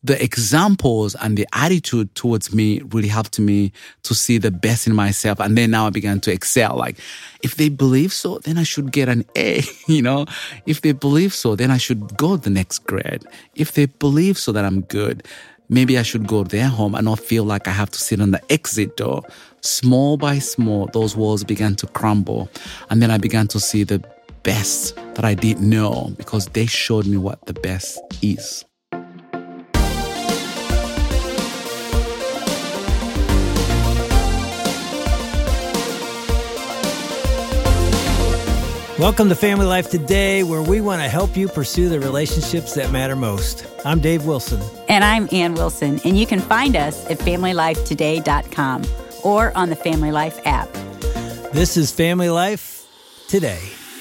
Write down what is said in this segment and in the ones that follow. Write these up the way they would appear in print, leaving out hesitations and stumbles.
the examples and the attitude towards me really helped me to see the best in myself. And then now I began to excel. Like, if they believe so, then I should get an A, If they believe so, then I should go the next grade. If they believe so that I'm good, maybe I should go to their home and not feel like I have to sit on the exit door. Small by small, those walls began to crumble. And then I began to see the best that I didn't know because they showed me what the best is. Welcome to Family Life Today, where we want to help you pursue the relationships that matter most. I'm Dave Wilson. And I'm Ann Wilson. And you can find us at FamilyLifeToday.com or on the Family Life app. This is Family Life Today.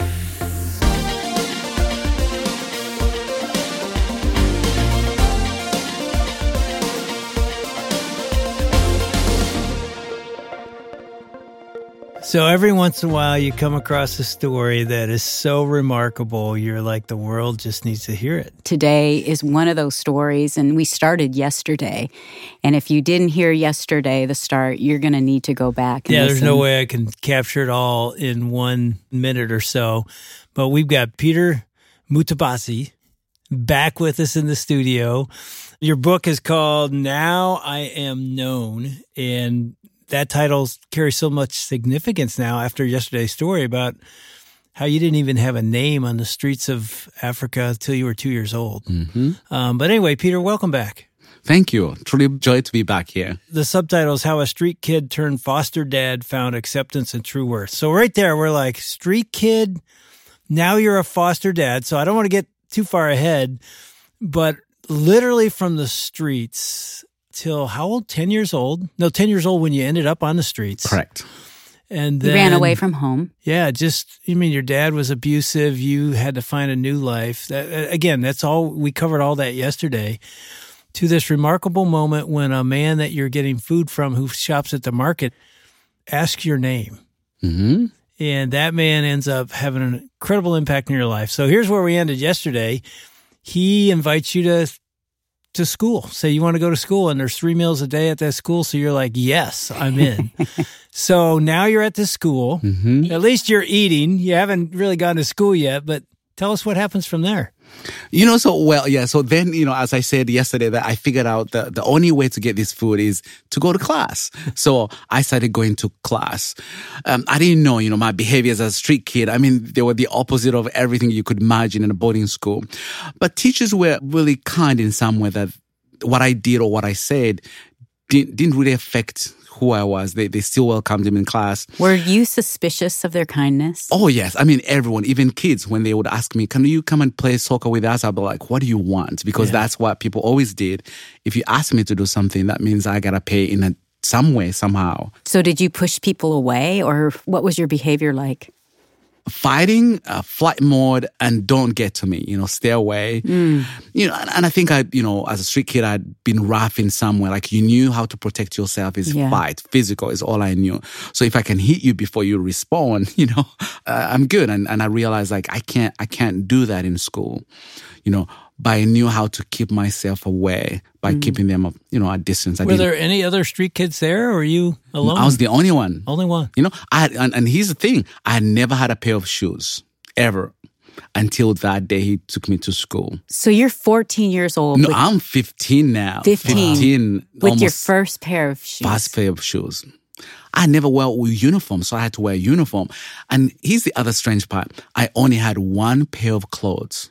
So every once in a while, you come across a story that is so remarkable, you're like, the world just needs to hear it. Today is one of those stories, and we started yesterday. And if you didn't hear yesterday, the start, you're going to need to go back and listen. There's no way I can capture it all in 1 minute or so. But we've got Peter Mutabasi back with us in the studio. Your book is called Now I Am Known, and that title carries so much significance now after yesterday's story about how you didn't even have a name on the streets of Africa until you were 2 years old. Mm-hmm. But anyway, Peter, welcome back. Thank you. Truly joy to be back here. The subtitle is How a Street Kid Turned Foster Dad Found Acceptance and True Worth. So right there, we're like, street kid, now you're a foster dad. So I don't want to get too far ahead, but literally from the streets till how old? 10 years old? No, 10 years old when you ended up on the streets. Correct. And then, you ran away from home. Yeah, your dad was abusive. You had to find a new life. Again, that's all, we covered all that yesterday. To this remarkable moment when a man that you're getting food from who shops at the market asks your name. Mm-hmm. And that man ends up having an incredible impact in your life. So here's where we ended yesterday. He invites you to school. Say you want to go to school and there's 3 meals a day at that school. So you're like, yes, I'm in. So now you're at the school. Mm-hmm. At least you're eating. You haven't really gone to school yet, but tell us what happens from there. So then, as I said yesterday, that I figured out the only way to get this food is to go to class. So I started going to class. I didn't know, my behaviors as a street kid. I mean, they were the opposite of everything you could imagine in a boarding school. But teachers were really kind in some way that what I did or what I said didn't really affect who I was. They still welcomed him in class. Were you suspicious of their kindness? Oh, yes. I mean, everyone, even kids, when they would ask me, can you come and play soccer with us? I'd be like, what do you want? Because that's what people always did. If you ask me to do something, that means I got to pay in some way, somehow. So did you push people away, or what was your behavior like? Fighting, flight mode, and don't get to me, stay away. And I think as a street kid, I'd been rough in some way. Like, you knew how to protect yourself is fight. Physical is all I knew. So if I can hit you before you respond, I'm good. And I realized, like, I can't do that in school, but I knew how to keep myself away by keeping them a distance. Were there any other street kids there, or were you alone? I was the only one. Only one. And here's the thing. I had never had a pair of shoes, ever, until that day he took me to school. So you're 14 years old. No, I'm 15 now. 15 with your first pair of shoes. First pair of shoes. I never wore uniform, so I had to wear a uniform. And here's the other strange part. I only had one pair of clothes.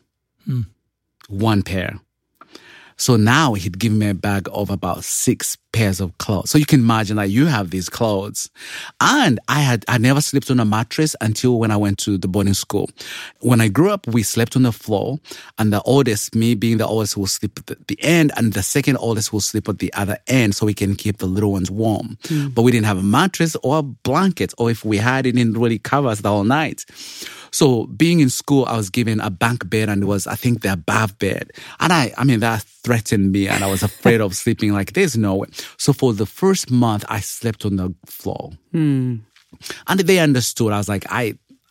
One pair. So now he'd give me a bag of about 6 pairs of clothes. So you can imagine that you have these clothes. And I never slept on a mattress until when I went to the boarding school. When I grew up, we slept on the floor, and the oldest, me being the oldest, will sleep at the end, and the second oldest will sleep at the other end so we can keep the little ones warm. But we didn't have a mattress or a blanket, or if we had, it didn't really cover us the whole night. So being in school, I was given a bunk bed, and it was, I think, the above bed. And I mean, that threatened me, and I was afraid of sleeping like, there's no way. So for the first month, I slept on the floor. And they understood. I was like, I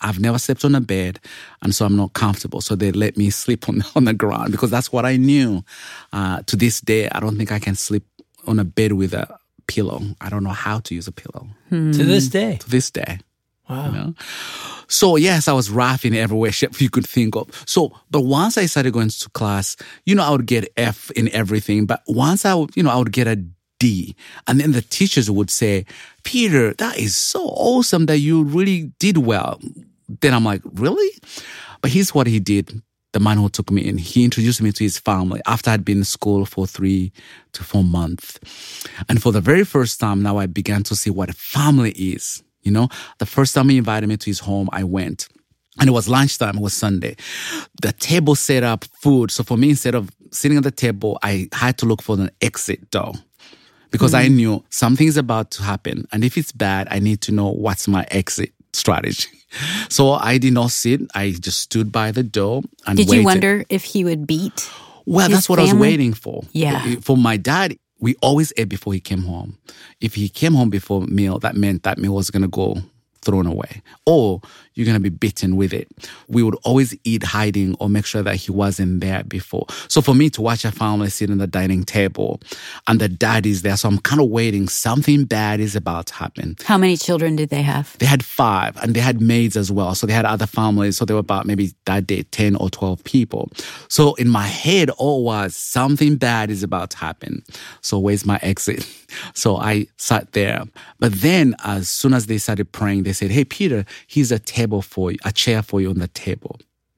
I've never slept on a bed, and so I'm not comfortable. So they let me sleep on the ground because that's what I knew. To this day, I don't think I can sleep on a bed with a pillow. I don't know how to use a pillow. To this day? To this day. Wow. You know? So yes, I was rough in every way shape you could think of. So, but once I started going to class, I would get F in everything. But once I would get a D. And then the teachers would say, Peter, that is so awesome that you really did well. Then I'm like, really? But here's what he did. The man who took me in, he introduced me to his family after I'd been in school for 3 to 4 months. And for the very first time, now I began to see what a family is. The first time he invited me to his home, I went. And it was lunchtime, it was Sunday. The table set up food. So for me, instead of sitting at the table, I had to look for an exit door. Because I knew something's about to happen. And if it's bad, I need to know what's my exit strategy. So I did not sit. I just stood by the door and waited. Did you wonder if he would beat Well, his that's what family? I was waiting for. Yeah. For my dad, we always ate before he came home. If he came home before meal, that meant that meal was going to go thrown away, or you're going to be bitten with it. We would always eat hiding or make sure that he wasn't there before. So for me to watch a family sit at the dining table and the dad is there, so I'm kind of waiting. Something bad is about to happen. How many children did they have? They had 5 and they had maids as well. So they had other families. So they were about maybe that day 10 or 12 people. So in my head, all was something bad is about to happen. So where's my exit? So I sat there. But then as soon as they started praying, they said, hey, Peter, here's a table for you, a chair for you on the table.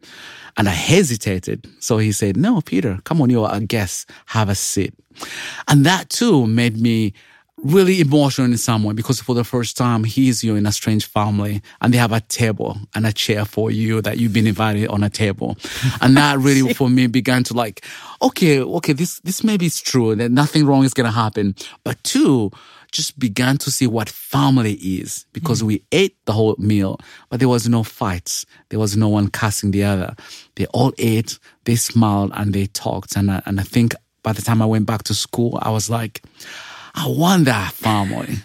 And I hesitated. So he said, no, Peter, come on, you're a guest. Have a seat. And that too made me really emotional in some way because for the first time, you're in a strange family and they have a table and a chair for you that you've been invited on a table. And that really for me began to like, okay, this maybe is true that nothing wrong is going to happen. But 2, just began to see what family is because we ate the whole meal, but there was no fights. There was no one cussing the other. They all ate, they smiled, and they talked. And I think by the time I went back to school, I was like, I want that family,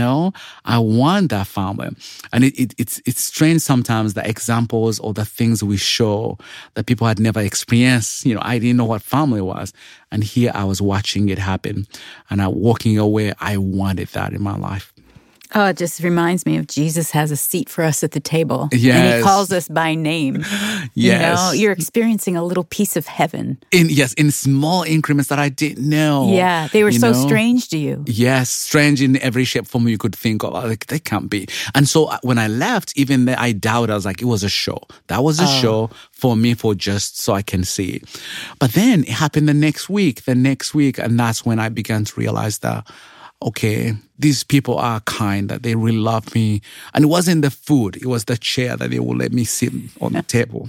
I want that family. And it's strange sometimes the examples or the things we show that people had never experienced. I didn't know what family was. And here I was watching it happen. And walking away, I wanted that in my life. Oh, it just reminds me of Jesus has a seat for us at the table. Yes. And he calls us by name. Yes. You're experiencing a little piece of heaven. In small increments that I didn't know. Yeah, they were so strange to you. Yes, strange in every shape, form you could think of. Like, they can't be. And so when I left, even then I doubted. I was like, it was a show. That was a show for me, for just so I can see it. But then it happened the next week, and that's when I began to realize that, okay, these people are kind, that they really love me. And it wasn't the food, it was the chair that they would let me sit on the table.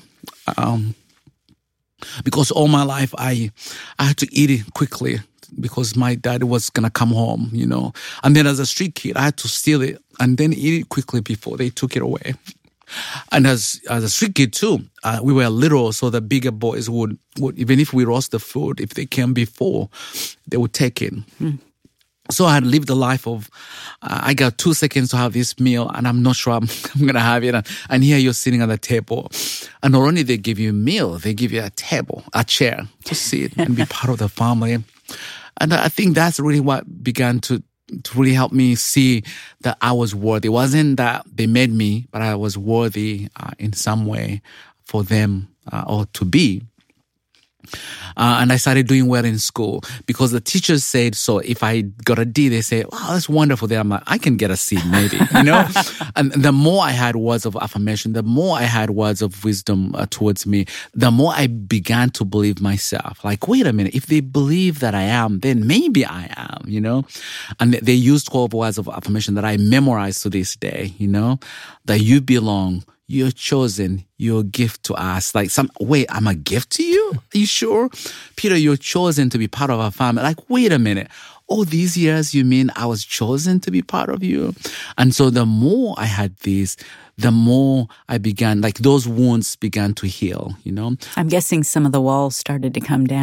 Because all my life, I had to eat it quickly because my dad was going to come home, And then as a street kid, I had to steal it and then eat it quickly before they took it away. And as a street kid too, we were little, so the bigger boys would even if we roast the food, if they came before, they would take it. So I had lived the life of, I got 2 seconds to have this meal and I'm not sure I'm going to have it. And here you're sitting at the table. And not only they give you a meal, they give you a table, a chair to sit and be part of the family. And I think that's really what began to really help me see that I was worthy. It wasn't that they made me, but I was worthy in some way for them or to be. And I started doing well in school because the teachers said, so if I got a D, they say, wow, that's wonderful. Then I'm like, I can get a C maybe, And the more I had words of affirmation, the more I had words of wisdom towards me, the more I began to believe myself. Like, wait a minute, if they believe that I am, then maybe I am, And they used 12 words of affirmation that I memorized to this day, that you belong. You're chosen. You're a gift to us. Like wait, I'm a gift to you? Are you sure? Peter, you're chosen to be part of our family. Like, wait a minute. All these years, you mean I was chosen to be part of you? And so the more I had this, the more I began, like those wounds began to heal, I'm guessing some of the walls started to come down.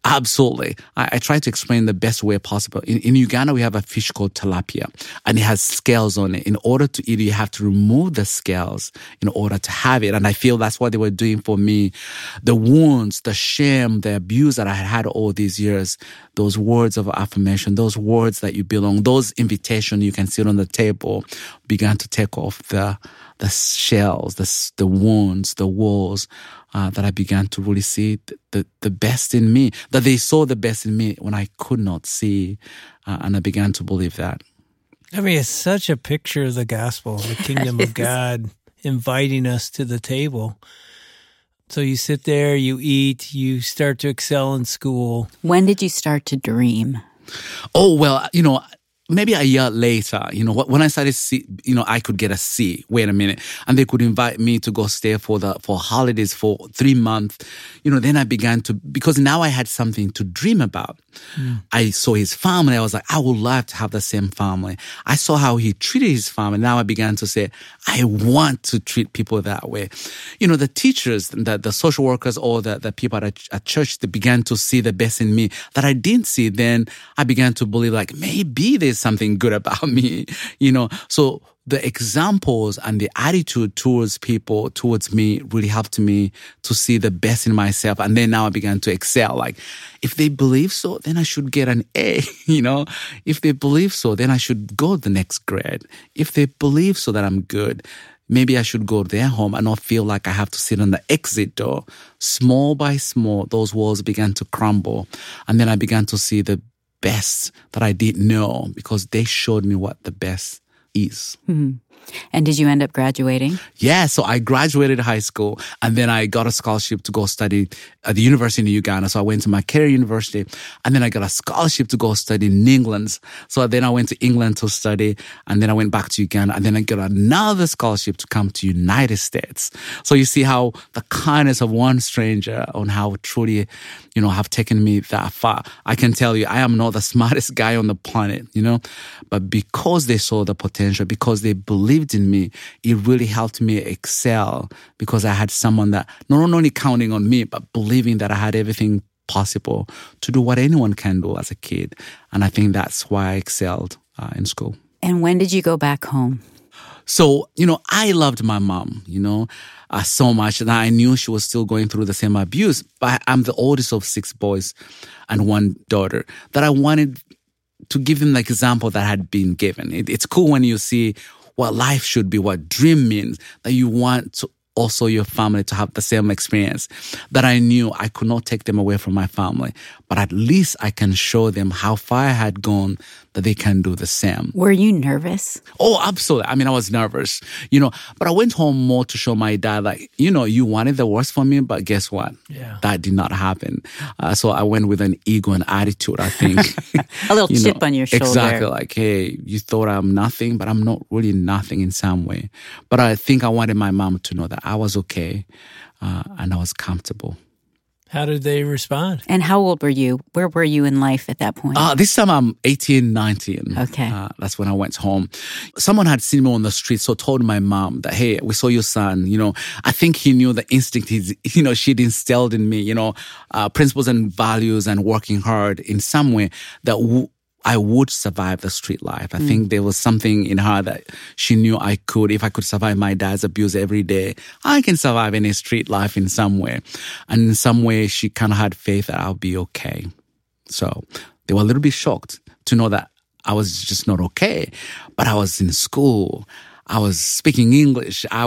Absolutely. I try to explain the best way possible. In Uganda, we have a fish called tilapia, and it has scales on it. In order to eat it, you have to remove the scales in order to have it. And I feel that's what they were doing for me. The wounds, the shame, the abuse that I had had all these years, those words of affirmation, those words that you belong, those invitations you can sit on the table, began to take off the shells, the wounds, the walls, that I began to really see the best in me, that they saw the best in me when I could not see, and I began to believe that. I mean, it's such a picture of the gospel, the kingdom of God, inviting us to the table. So you sit there, you eat, you start to excel in school. When did you start to dream? Oh, well, maybe a year later, when I started to see, I could get a C. Wait a minute. And they could invite me to go stay for holidays for 3 months. Then I began to, because now I had something to dream about. I saw his family. I was like, I would love to have the same family. I saw how he treated his family. Now I began to say, I want to treat people that way. The teachers, the social workers, or the people at church, they began to see the best in me that I didn't see. Then I began to believe, like, maybe there's something good about me, So the examples and the attitude towards me really helped me to see the best in myself. And then now I began to excel. Like, if they believe so, then I should get an A, If they believe so, then I should go the next grade. If they believe so that I'm good, maybe I should go to their home and not feel like I have to sit on the exit door. Small by small, those walls began to crumble. And then I began to see the best that I didn't know, because they showed me what the best is. Mm-hmm. And did you end up graduating? Yeah, so I graduated high school, and then I got a scholarship to go study at the university in Uganda. So I went to Makerere University, and then I got a scholarship to go study in England. So then I went to England to study, and then I went back to Uganda, and then I got another scholarship to come to United States. So you see how the kindness of one stranger, on how truly, have taken me that far. I can tell you, I am not the smartest guy on the planet, but because they saw the potential, because they believed in me, it really helped me excel, because I had someone that not only counting on me, but believing that I had everything possible to do what anyone can do as a kid. And I think that's why I excelled in school. And when did you go back home? So, I loved my mom, so much that I knew she was still going through the same abuse. But I'm the oldest of 6 boys and 1 daughter, that I wanted to give them the example that had been given. It's cool when you see what life should be, what dream means, that you want to also your family to have the same experience, that I knew I could not take them away from my family, but at least I can show them how far I had gone, that they can do the same. Were you nervous? Oh, absolutely. I mean, I was nervous, but I went home more to show my dad, like, you wanted the worst for me, but guess what? Yeah. That did not happen. So I went with an ego and attitude, I think. A little chip on your shoulder. Exactly. Like, hey, you thought I'm nothing, but I'm not really nothing in some way. But I think I wanted my mom to know that I was okay, and I was comfortable. How did they respond? And how old were you? Where were you in life at that point? This time I'm 18, 19. Okay. That's when I went home. Someone had seen me on the street, so told my mom that, hey, we saw your son. I think he knew the instinct she'd instilled in me, principles and values and working hard in some way that I would survive the street life. I think there was something in her that she knew I could. If I could survive my dad's abuse every day, I can survive any street life in some way. And in some way, she kind of had faith that I'll be okay. So they were a little bit shocked to know that I was just not okay. But I was in school. I was speaking English. I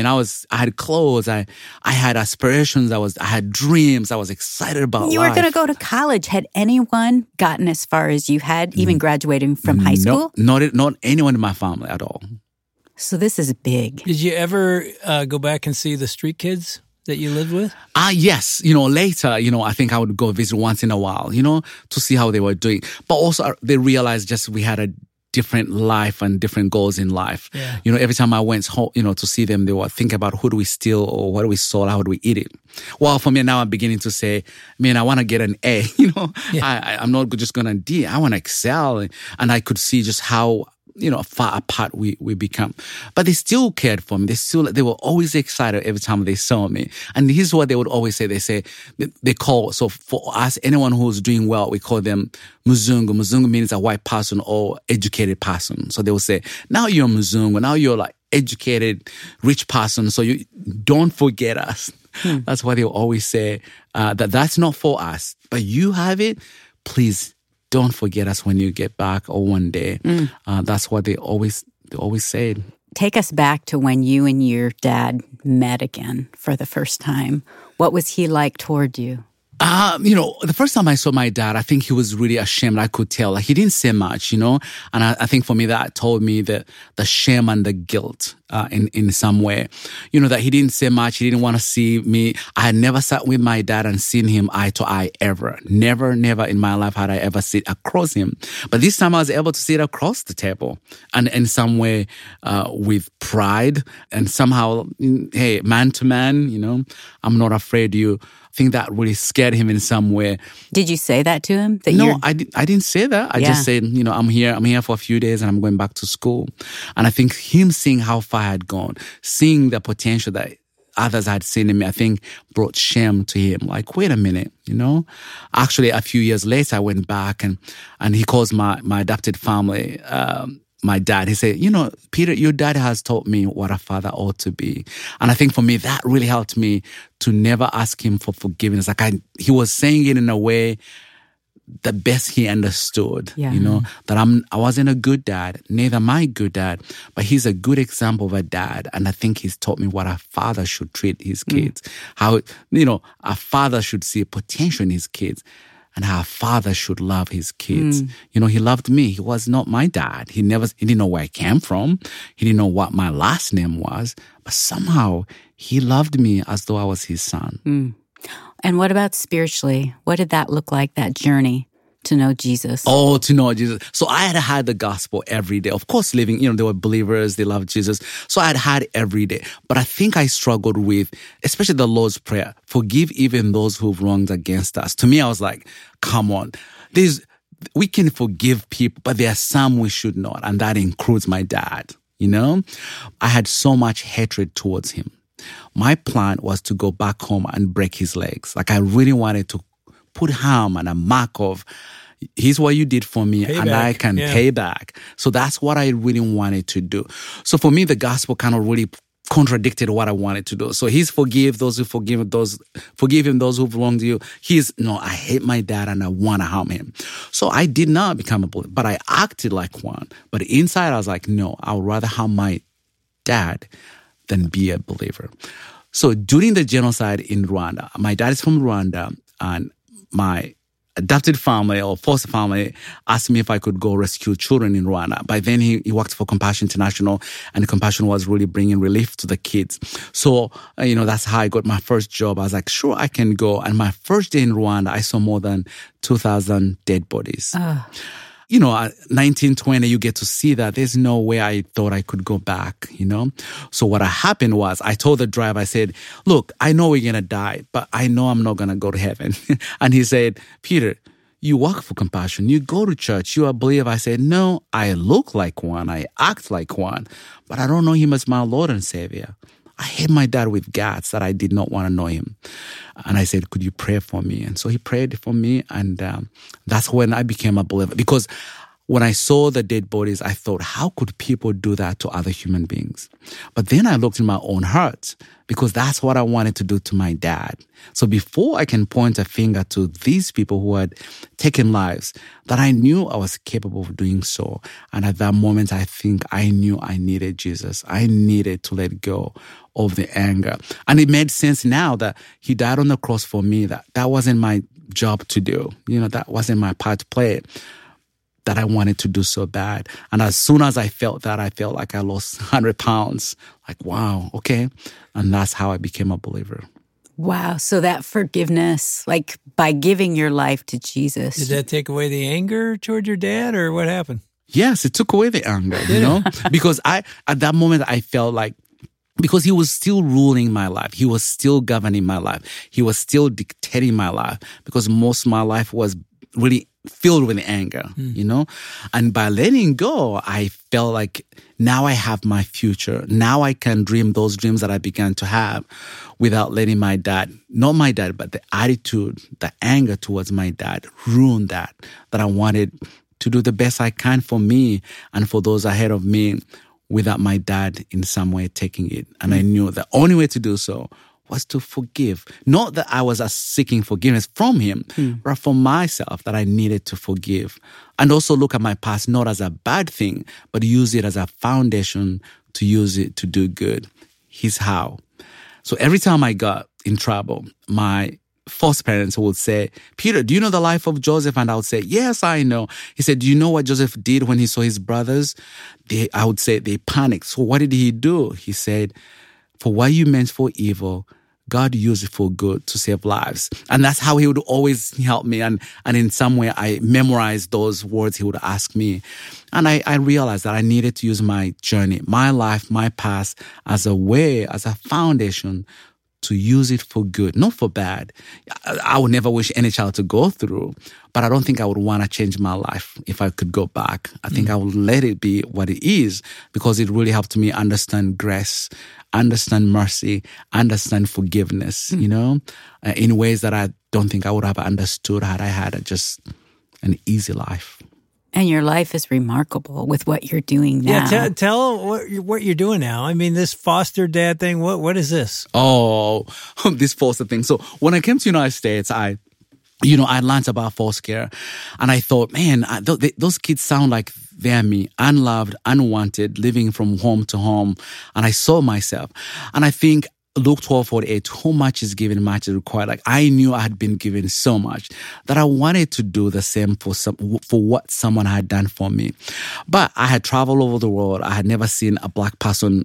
had clothes. I had aspirations. I had dreams. I was excited about life. You were going to go to college. Had anyone gotten as far as you had, even graduating from high school? Not anyone in my family at all. So this is big. Did you ever go back and see the street kids that you lived with? Yes. Later, I think I would go visit once in a while, to see how they were doing. But also they realized just we had a different life and different goals in life. Yeah. Every time I went home, to see them, they would think about who do we steal or what do we sold, how do we eat it. Well, for me now, I'm beginning to say, man, I want to get an A. I'm not just going to D. I want to excel. And I could see just how far apart we become. But they still cared for me. They were always excited every time they saw me. And here's what they would always say. They call, so for us, anyone who's doing well, we call them Muzungu. Muzungu means a white person or educated person. So they will say, now you're Muzungu. Now you're like educated, rich person. So you don't forget us. That's why they will always say that's not for us. But you have it. Please don't forget us when you get back or one day. That's what they always said. Take us back to when you and your dad met again for the first time. What was he like toward you? The first time I saw my dad, I think he was really ashamed. I could tell. Like, he didn't say much, And I think for me, that told me the shame and the guilt in some way. That he didn't say much. He didn't want to see me. I had never sat with my dad and seen him eye to eye ever. Never in my life had I ever sit across him. But this time I was able to sit across the table. And in some way, with pride and somehow, hey, man to man, I'm not afraid you. I think that really scared him in some way. Did you say that to him? No, I didn't say that. I just said, I'm here for a few days and I'm going back to school. And I think him seeing how far I had gone, seeing the potential that others had seen in me, I think brought shame to him. Like, wait a minute, Actually, a few years later, I went back and he calls my adopted family, my dad. He said, Peter, your dad has taught me what a father ought to be. And I think for me, that really helped me to never ask him for forgiveness. Like, he was saying it in a way the best he understood, that I wasn't a good dad, neither am I a good dad, but he's a good example of a dad. And I think he's taught me what a father should treat his kids, how, a father should see potential in his kids. And how a father should love his kids. He loved me. He was not my dad. He didn't know where I came from. He didn't know what my last name was. But somehow he loved me as though I was his son. And what about spiritually? What did that look like, that journey to know Jesus? Oh, to know Jesus. So I had the gospel every day. Of course, living, they were believers. They loved Jesus. So I had every day. But I think I struggled with, especially the Lord's Prayer, forgive even those who've wronged against us. To me, I was like, come on. We can forgive people, but there are some we should not. And that includes my dad, I had so much hatred towards him. My plan was to go back home and break his legs. Like, I really wanted to put harm and a mark of, here's what you did for me, and I can pay back. So that's what I really wanted to do. So for me, the gospel kind of really contradicted what I wanted to do. So he's forgive those who forgive him, those who've wronged you. I hate my dad and I want to harm him. So I did not become a believer, but I acted like one. But inside I was like, no, I would rather harm my dad than be a believer. So during the genocide in Rwanda, my dad is from Rwanda, and my adopted family or foster family asked me if I could go rescue children in Rwanda. By then, he worked for Compassion International, and Compassion was really bringing relief to the kids. So, that's how I got my first job. I was like, sure, I can go. And my first day in Rwanda, I saw more than 2,000 dead bodies. 1920, you get to see that. There's no way I thought I could go back, So what happened was I told the driver, I said, look, I know we're going to die, but I know I'm not going to go to heaven. And he said, Peter, you work for Compassion. You go to church. You are a believer. I said, no, I look like one. I act like one, but I don't know him as my Lord and Savior. I hate my dad with guts that I did not want to know him. And I said, could you pray for me? And so he prayed for me. And that's when I became a believer. Because when I saw the dead bodies, I thought, how could people do that to other human beings? But then I looked in my own heart, because that's what I wanted to do to my dad. So before I can point a finger to these people who had taken lives, that I knew I was capable of doing so. And at that moment, I think I knew I needed Jesus. I needed to let go of the anger. And it made sense now that he died on the cross for me, that wasn't my job to do. That wasn't my part to play, that I wanted to do so bad. And as soon as I felt that, I felt like I lost 100 pounds. Like, wow, okay. And that's how I became a believer. Wow. So that forgiveness, like by giving your life to Jesus. Did that take away the anger toward your dad, or what happened? Yes, it took away the anger, because at that moment I felt like, because he was still ruling my life. He was still governing my life. He was still dictating my life, because most of my life was really filled with anger, you know? And by letting go, I felt like now I have my future. Now I can dream those dreams that I began to have without letting my dad, not my dad, but the attitude, the anger towards my dad ruin that I wanted to do the best I can for me and for those ahead of me without my dad in some way taking it. And I knew the only way to do so was to forgive. Not that I was seeking forgiveness from him, but for myself that I needed to forgive. And also look at my past not as a bad thing, but use it as a foundation to use it to do good. Here's how. So every time I got in trouble, my foster parents would say, Peter, do you know the life of Joseph? And I would say, yes, I know. He said, do you know what Joseph did when he saw his brothers? I would say they panicked. So what did he do? He said, for what you meant for evil, God used it for good to save lives. And that's how he would always help me. And in some way, I memorized those words he would ask me. And I realized that I needed to use my journey, my life, my past as a way, as a foundation to use it for good, not for bad. I would never wish any child to go through, but I don't think I would want to change my life if I could go back. I think I would let it be what it is because it really helped me understand grace, understand mercy, understand forgiveness, you know, in ways that I don't think I would have understood had I had just an easy life. And your life is remarkable with what you're doing now. Yeah, tell what you're doing now. I mean, this foster dad thing, what is this? Oh, this foster thing. So when I came to the United States, I learned about foster care. And I thought, man, those kids sound like they're me, unloved, unwanted, living from home to home. And I saw myself. And I think Luke 12:48, who much is given, much is required. Like I knew I had been given so much that I wanted to do the same for what someone had done for me. But I had traveled over the world. I had never seen a Black person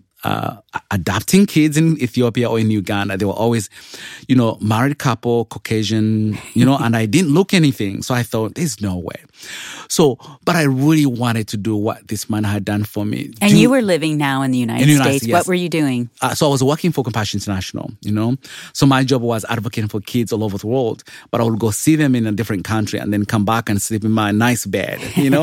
adopting kids in Ethiopia or in Uganda. They were always, married couple, Caucasian, and I didn't look anything. So I thought, there's no way. So, but I really wanted to do what this man had done for me. And you were living now in the United States. Yes. What were you doing? So I was working for Compassion International, So my job was advocating for kids all over the world. But I would go see them in a different country and then come back and sleep in my nice bed,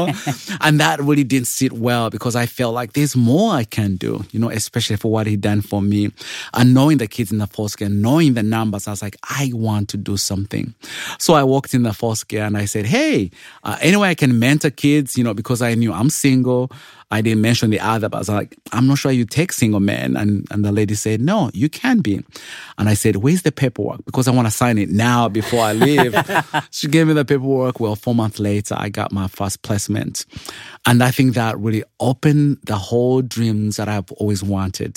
And that really didn't sit well because I felt like there's more I can do, especially for what he done for me. And knowing the kids in the foster care, knowing the numbers, I was like, I want to do something. So I walked in the foster care and I said, hey, anyway, I can mentor kids, because I knew I'm single. I didn't mention the other, but I was like, I'm not sure you take single men. And the lady said, no, you can be. And I said, where's the paperwork? Because I want to sign it now before I leave. She gave me the paperwork. Well, 4 months later, I got my first placement. And I think that really opened the whole dreams that I've always wanted,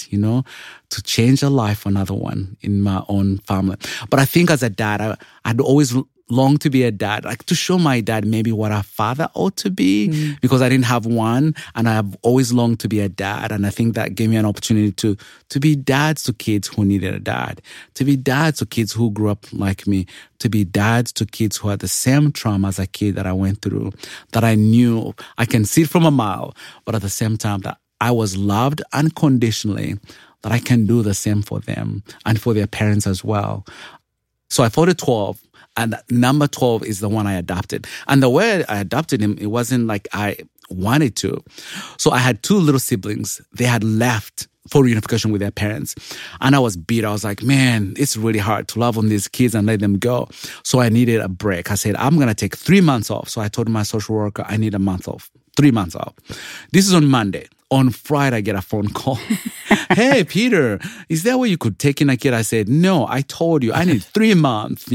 to change a life for another one in my own family. But I think as a dad, I'd always long to be a dad, like to show my dad maybe what a father ought to be because I didn't have one and I've always longed to be a dad. And I think that gave me an opportunity to be dads to kids who needed a dad, to be dads to kids who grew up like me, to be dads to kids who had the same trauma as a kid that I went through, that I knew I can see it from a mile, but at the same time that I was loved unconditionally, that I can do the same for them and for their parents as well. So I thought at 12, and number 12 is the one I adopted. And the way I adopted him, it wasn't like I wanted to. So I had 2 little siblings. They had left for reunification with their parents. And I was beat. I was like, man, it's really hard to love on these kids and let them go. So I needed a break. I said, I'm going to take 3 months off. So I told my social worker, I need a month off, 3 months off. This is on Monday. On Friday, I get a phone call. Hey, Peter, is there a way you could take in a kid? I said, no, I told you, I need 3 months,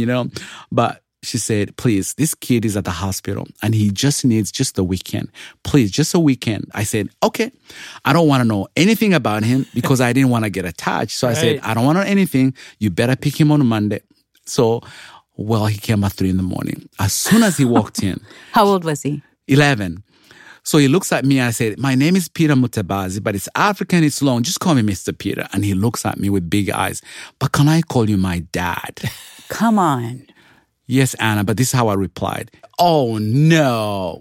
But she said, please, this kid is at the hospital and he just needs just a weekend. Please, just a weekend. I said, okay. I don't want to know anything about him because I didn't want to get attached. So I said, I don't want to know anything. You better pick him on Monday. So, he came at 3 a.m. As soon as he walked in. How old was he? 11. So he looks at me and I said, my name is Peter Mutabazi, but it's African, it's long. Just call me Mr. Peter. And he looks at me with big eyes. But can I call you my dad? Come on. Yes, Anna, but this is how I replied. Oh, no.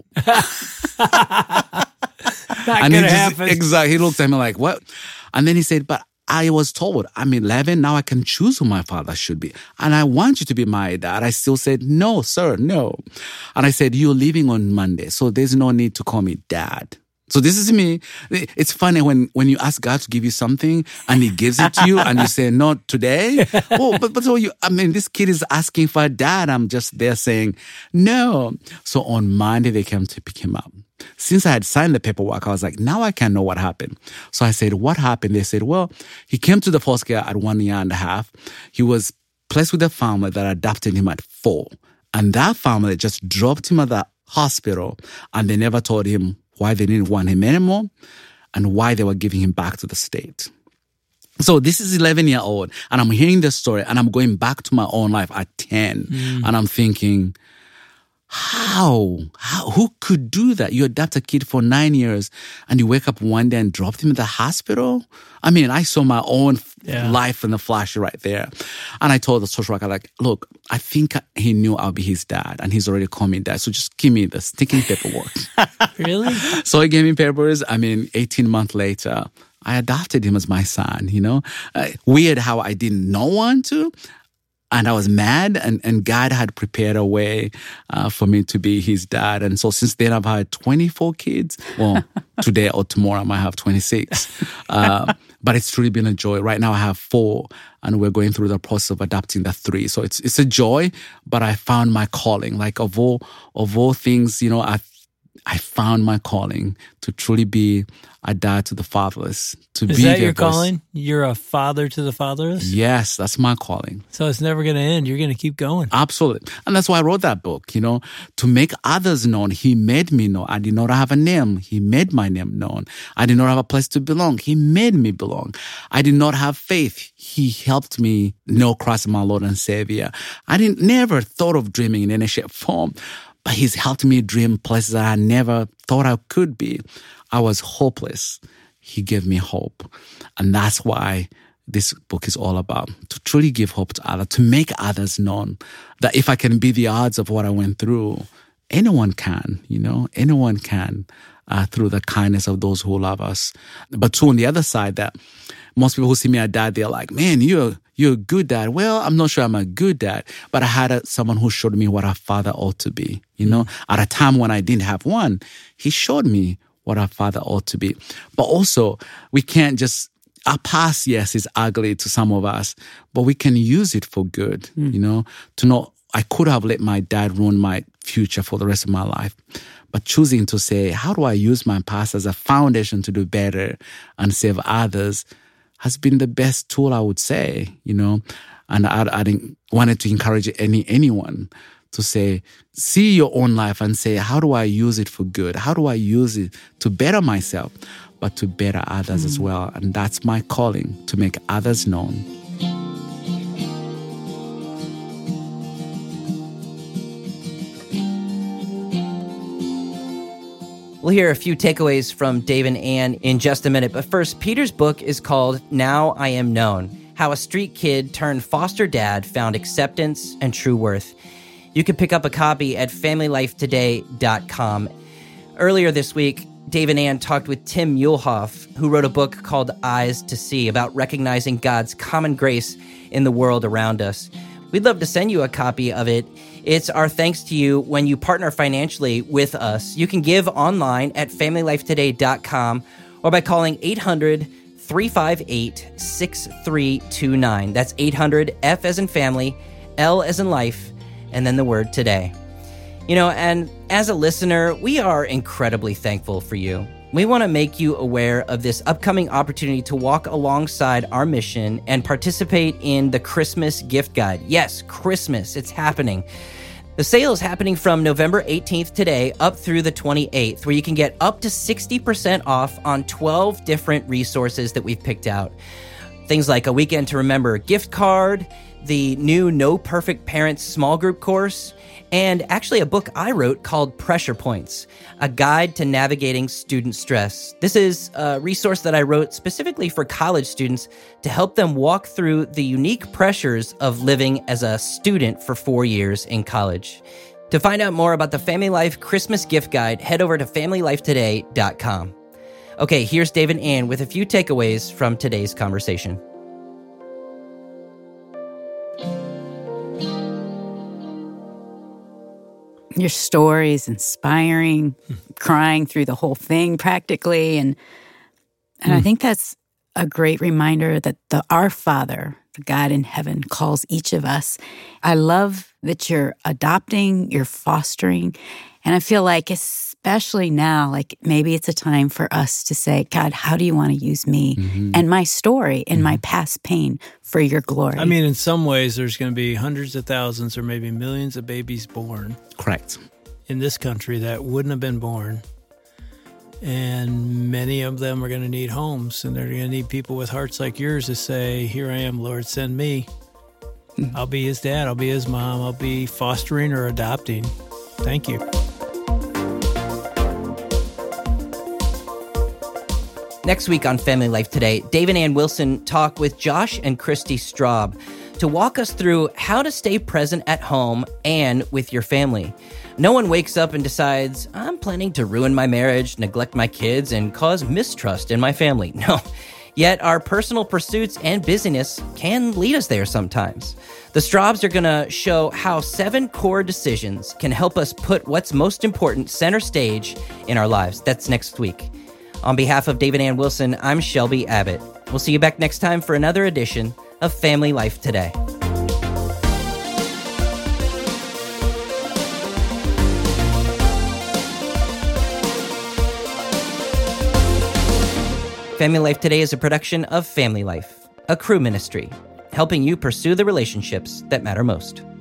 Not going to happen. Exactly. He looked at me like, what? And then he said, but I was told, I'm 11, now I can choose who my father should be. And I want you to be my dad. I still said, no, sir, no. And I said, you're leaving on Monday, so there's no need to call me dad. So this is me. It's funny when you ask God to give you something and he gives it to you and you say, not today. This kid is asking for a dad. I'm just there saying, no. So on Monday, they came to pick him up. Since I had signed the paperwork, I was like, now I can know what happened. So I said, what happened? They said, well, he came to the foster care at 1.5 years. He was placed with a family that adopted him at 4. And that family just dropped him at the hospital and they never told him why they didn't want him anymore and why they were giving him back to the state. So this is 11-year-old and I'm hearing this story and I'm going back to my own life at 10 and I'm thinking, who could do that? You adopt a kid for 9 years and you wake up one day and drop him in the hospital? I mean, I saw my own life in the flash right there. And I told the social worker, like, look, I think he knew I'll be his dad and he's already called me dad. So just give me the sticking paperwork. Really? So he gave me papers. 18 months later, I adopted him as my son, Weird how I didn't want to. And I was mad, and God had prepared a way for me to be his dad. And so since then, I've had 24 kids. Well, today or tomorrow, I might have 26. But it's truly been a joy. Right now, I have 4, and we're going through the process of adopting the 3. So it's a joy, but I found my calling. Like, of all things, I found my calling to truly be a dad to the fatherless. Is that your calling? You're a father to the fatherless? Yes, that's my calling. So it's never going to end. You're going to keep going. Absolutely. And that's why I wrote that book, to make others known. He made me known. I did not have a name. He made my name known. I did not have a place to belong. He made me belong. I did not have faith. He helped me know Christ my Lord and Savior. I never thought of dreaming in any shape, form. But he's helped me dream places that I never thought I could be. I was hopeless. He gave me hope. And that's why this book is all about, to truly give hope to others, to make others known that if I can be the odds of what I went through, anyone can, anyone can through the kindness of those who love us. But too, on the other side, that most people who see me as dad, they're like, man, you're a good dad. Well, I'm not sure I'm a good dad, but I had someone who showed me what a father ought to be. At a time when I didn't have one, he showed me what a father ought to be. But also, we can't just, our past, yes, is ugly to some of us, but we can use it for good, to know I could have let my dad ruin my future for the rest of my life. But choosing to say, how do I use my past as a foundation to do better and save others has been the best tool, I would say, And I wanted to encourage anyone to say, see your own life and say, how do I use it for good? How do I use it to better myself, but to better others as well? And that's my calling, to make others known. We'll hear a few takeaways from Dave and Ann in just a minute. But first, Peter's book is called Now I Am Known: How a Street Kid Turned Foster Dad Found Acceptance and True Worth. You can pick up a copy at FamilyLifeToday.com. Earlier this week, Dave and Ann talked with Tim Muehlhoff, who wrote a book called Eyes to See, about recognizing God's common grace in the world around us. We'd love to send you a copy of it. It's our thanks to you when you partner financially with us. You can give online at FamilyLifeToday.com or by calling 800-358-6329. That's 800-F as in family, L as in life, and then the word today. And as a listener, we are incredibly thankful for you. We want to make you aware of this upcoming opportunity to walk alongside our mission and participate in the Christmas gift guide. Yes, Christmas, it's happening. The sale is happening from November 18th today up through the 28th, where you can get up to 60% off on 12 different resources that we've picked out. Things like a Weekend to Remember gift card, the new No Perfect Parents small group course, and actually a book I wrote called Pressure Points, a guide to navigating student stress. This is a resource that I wrote specifically for college students to help them walk through the unique pressures of living as a student for 4 years in college. To find out more about the Family Life Christmas gift guide, head over to FamilyLifeToday.com. Okay, here's Dave and Ann with a few takeaways from today's conversation. Your story is inspiring, crying through the whole thing practically. And I think that's a great reminder that our Father, the God in heaven, calls each of us. I love that you're adopting, you're fostering. And I feel like especially now, like maybe it's a time for us to say, God, how do you want to use me and my story and my past pain for your glory? I mean, in some ways, there's going to be hundreds of thousands or maybe millions of babies born. Correct. In this country that wouldn't have been born. And many of them are going to need homes, and they're going to need people with hearts like yours to say, here I am, Lord, send me. I'll be his dad. I'll be his mom. I'll be fostering or adopting. Thank you. Next week on Family Life Today, Dave and Ann Wilson talk with Josh and Christy Straub to walk us through how to stay present at home and with your family. No one wakes up and decides, I'm planning to ruin my marriage, neglect my kids, and cause mistrust in my family. No. Yet our personal pursuits and busyness can lead us there sometimes. The Straubs are going to show how 7 core decisions can help us put what's most important center stage in our lives. That's next week. On behalf of Dave and Ann Wilson, I'm Shelby Abbott. We'll see you back next time for another edition of Family Life Today. Family Life Today is a production of Family Life, a Cru ministry, helping you pursue the relationships that matter most.